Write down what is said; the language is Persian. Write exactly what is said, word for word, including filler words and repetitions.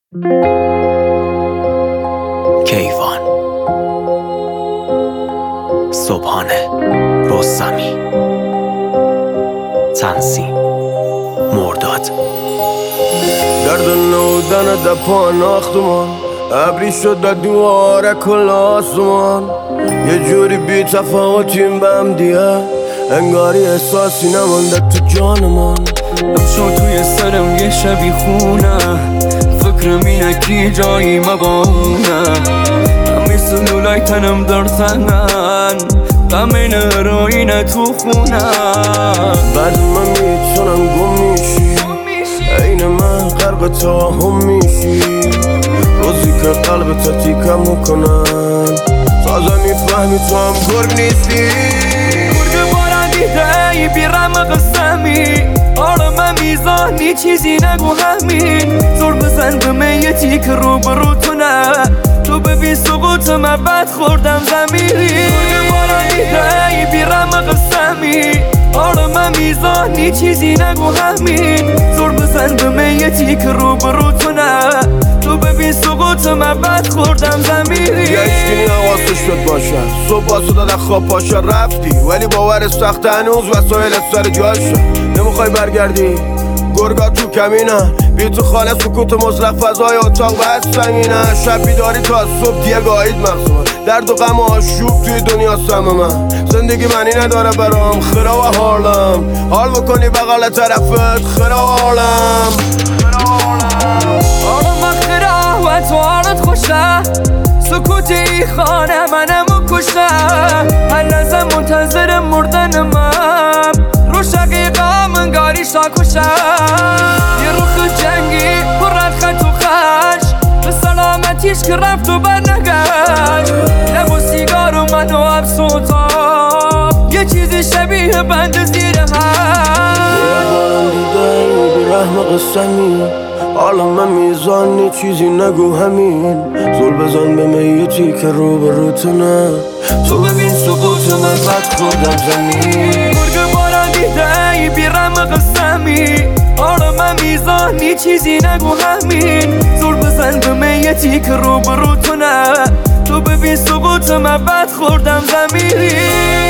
کیوان صبحانه رستمی تنظیم مرداد. درد نودن در پا ناختمان ابری شد در دواره کل آسمان، یه جوری بی تفاوتیم به هم دیگه، انگاری احساسی نمانده تو جانمان. امشو توی سرم یه شبی خونه، فکرم اینه کی جایی مبونه، همی سلولای تنم درتنن، غم این هروینه تو خونه. بعد من میتونم گم میشی، این من غرق توهم میشی، روزی که قلب تا تیکم میکنن، تازه میفهمی تو هم گرگ نیستی. گرگ بارن دیده ای بیرم قسمی، آرام میزانی چیزی نگو همین، زور بزن به میتی که رو برو تو نه، تو ببین سقوط من بد خوردم زمیری. گرگ بارن دیده ای بیرم قسمی، آرام میزانی چیزی نگو همین، زور بزن به میتی که رو برو تو نه، تو ببین سقوط من بد خوردم زمیری. یه اشکی نواسش شد باشه، صبح باسو داده خواب پاشه رفتی، ولی باور سخت هنوز وسایلت سر جاشه. نمیخوای برگردی گرگا تو کمینه، بی تو خانه سکوت مطلق، فضای اتاق بس سنگینه، شب بیداری تا صبح دیگه گاهید مغزم، درد و غم و آشوب توی دنیا سم من، زندگی معنی نداره برام، خرا و حالم، حال بکنی بغل طرفت خرا و حالم. آرام خرا و تو حالت خوشه، سکوت ای خانه منم کشه، هر لحظه منتظر مردن من، رو شقیقا من گاری شاکوشه، یه روخ جنگی پرد خط و خش، به سلامتیش که رفت و برنگشت، لب و سیگار و من و افسوتا، یه چیزی شبیه بند زیر هست. بارم دیده ای بی رحم قسمی، حالا من میزانی چیزی نگو همین، زول بزن به میتی که رو برو تو نه، تو ببین سقوط من بد خوردم زمین. گرگ بارن دیده ای بیرم قسمی، حالا من میزانی چیزی نگو همین، زور بزن به میتی که رو برو تو نه، تو ببین سقوط من بد خوردم زمیری.